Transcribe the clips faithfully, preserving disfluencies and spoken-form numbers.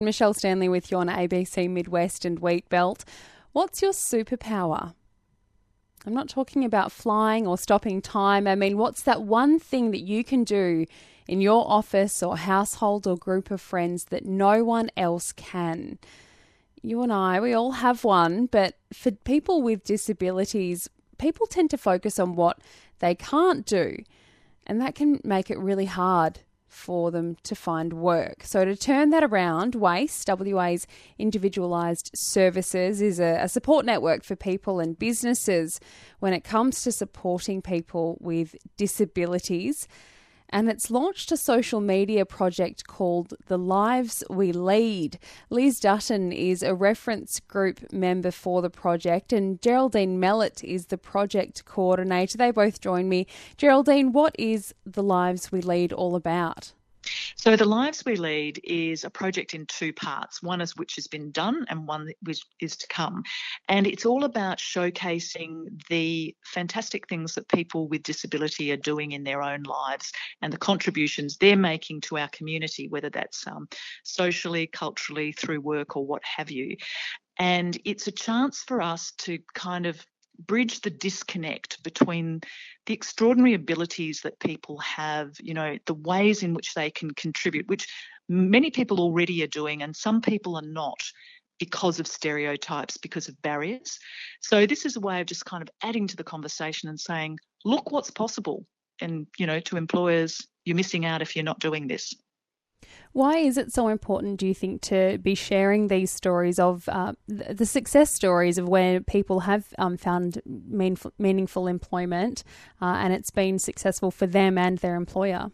Michelle Stanley with you on A B C Midwest and Wheatbelt. What's your superpower? I'm not talking about flying or stopping time. I mean, what's that one thing that you can do in your office or household or group of friends that no one else can? You and I, we all have one, but for people with disabilities, people tend to focus on what they can't do, and that can make it really hard for them to find work. So to turn that around, WAISE, W A's Individualised Services, is a, a support network for people and businesses when it comes to supporting people with disabilities. And it's launched a social media project called The Lives We Lead. Liz Dutton is a reference group member for the project, and Geraldine Mellett is the project coordinator. They both join me. Geraldine, what is The Lives We Lead all about? So The Lives We Lead is a project in two parts, one is which has been done and one which is to come. And it's all about showcasing the fantastic things that people with disability are doing in their own lives and the contributions they're making to our community, whether that's um, socially, culturally, through work or what have you. And it's a chance for us to kind of bridge the disconnect between the extraordinary abilities that people have, you know, the ways in which they can contribute, which many people already are doing and some people are not because of stereotypes, because of barriers. So this is a way of just kind of adding to the conversation and saying, look what's possible. And, you know, to employers, you're missing out if you're not doing this. Why is it so important, do you think, to be sharing these stories of uh, the success stories of where people have um, found meaningful, meaningful employment uh, and it's been successful for them and their employer?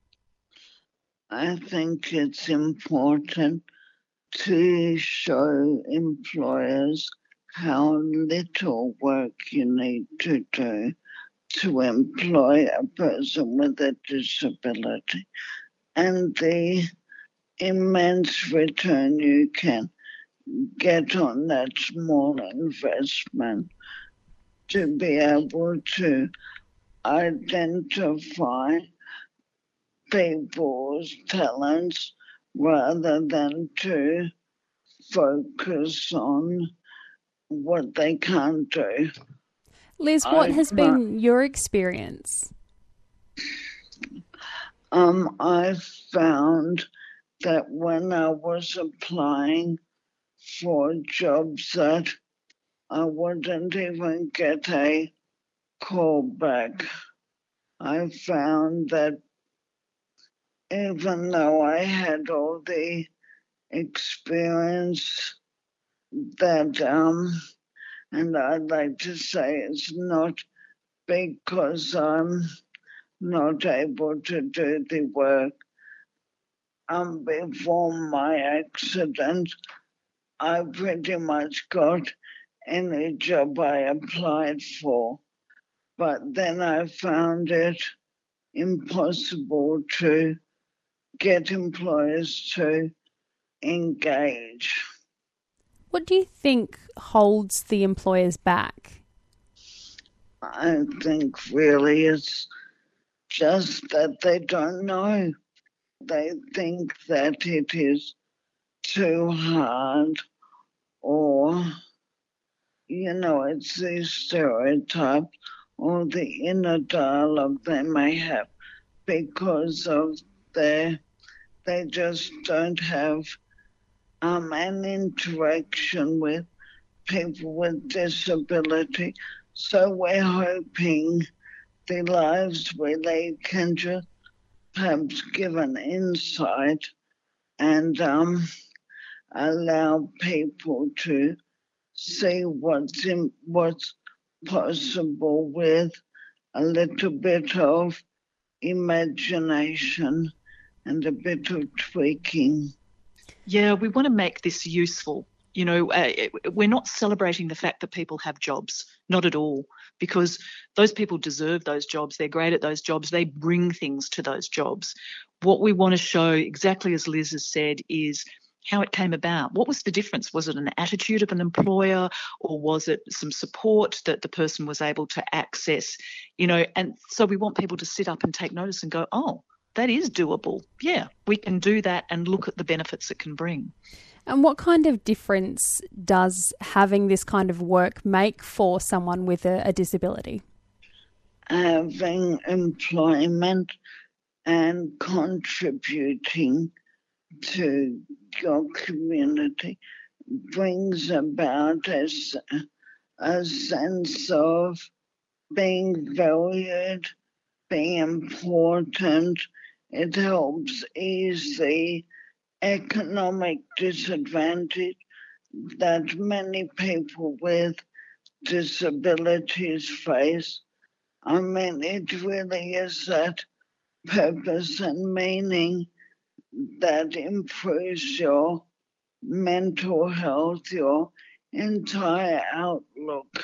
I think it's important to show employers how little work you need to do to employ a person with a disability and the immense return you can get on that small investment to be able to identify people's talents rather than to focus on what they can't do. Liz, what I, has been your experience? Um, I found that when I was applying for jobs that I wouldn't even get a call back. I found that even though I had all the experience that, um, and I'd like to say it's not because I'm not able to do the work. Um, before my accident, I pretty much got any job I applied for, but then I found it impossible to get employers to engage. What do you think holds the employers back? I think really it's just that they don't know. They think that it is too hard or, you know, it's the stereotype or the inner dialogue they may have because of their, they just don't have um, an interaction with people with disability. So we're hoping the Lives We Lead can just perhaps give an insight and um, allow people to see what's in, what's possible with a little bit of imagination and a bit of tweaking. Yeah, we want to make this useful. You know, uh, we're not celebrating the fact that people have jobs, not at all, because those people deserve those jobs. They're great at those jobs. They bring things to those jobs. What we want to show, exactly as Liz has said, is how it came about. What was the difference? Was it an attitude of an employer or was it some support that the person was able to access? You know, and so we want people to sit up and take notice and go, oh, that is doable. Yeah, we can do that and look at the benefits it can bring. And what kind of difference does having this kind of work make for someone with a, a disability? Having employment and contributing to your community brings about a, a sense of being valued, being important. It helps ease the economic disadvantage that many people with disabilities face. I mean, it really is that purpose and meaning that improves your mental health, your entire outlook.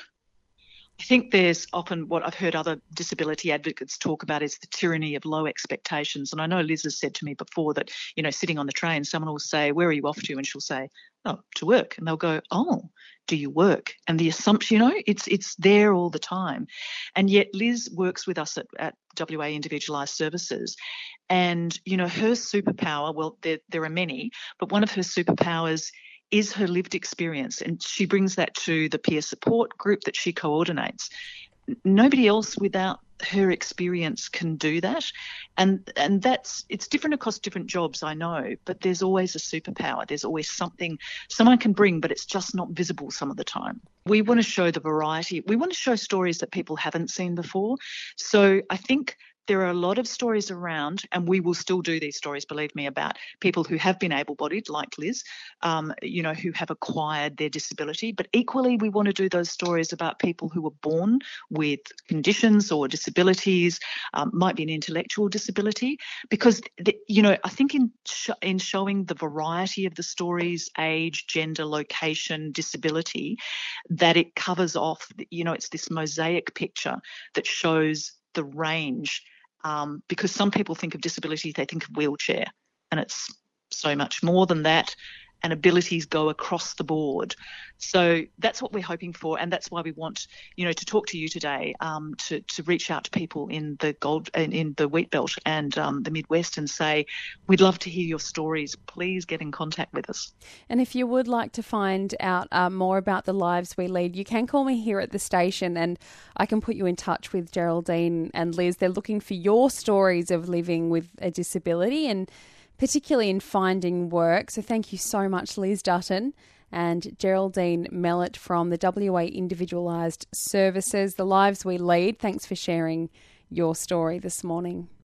I think there's often what I've heard other disability advocates talk about is the tyranny of low expectations. And I know Liz has said to me before that, you know, sitting on the train, someone will say, "Where are you off to?" And she'll say, "Oh, to work." And they'll go, "Oh, do you work?" And the assumption, you know, it's it's there all the time. And yet Liz works with us at, at W A Individualised Services. And, you know, her superpower, well, there, there are many, but one of her superpowers is her lived experience, and she brings that to the peer support group that she coordinates. Nobody else without her experience can do that, and and that's it's different across different jobs, I know, but there's always a superpower. There's always something someone can bring, but it's just not visible some of the time. We want to show the variety. We want to show stories that people haven't seen before. So I think there are a lot of stories around, and we will still do these stories, believe me, about people who have been able-bodied, like Liz, um, you know, who have acquired their disability. But equally, we want to do those stories about people who were born with conditions or disabilities, um, might be an intellectual disability, because, the, you know, I think in sh- in showing the variety of the stories, age, gender, location, disability, that it covers off, you know, it's this mosaic picture that shows the range. Um, because some people think of disability, they think of wheelchair, and it's so much more than that, and abilities go across the board. So that's what we're hoping for, and that's why we want, you know, to talk to you today, um, to to reach out to people in the gold in, in the wheat belt and um, the Midwest and say, we'd love to hear your stories. Please get in contact with us. And if you would like to find out uh, more about the lives we lead, you can call me here at the station, and I can put you in touch with Geraldine and Liz. They're looking for your stories of living with a disability, and particularly in finding work. So thank you so much, Liz Dutton and Geraldine Mellett from the W A Individualised Services, The Lives We Lead. Thanks for sharing your story this morning.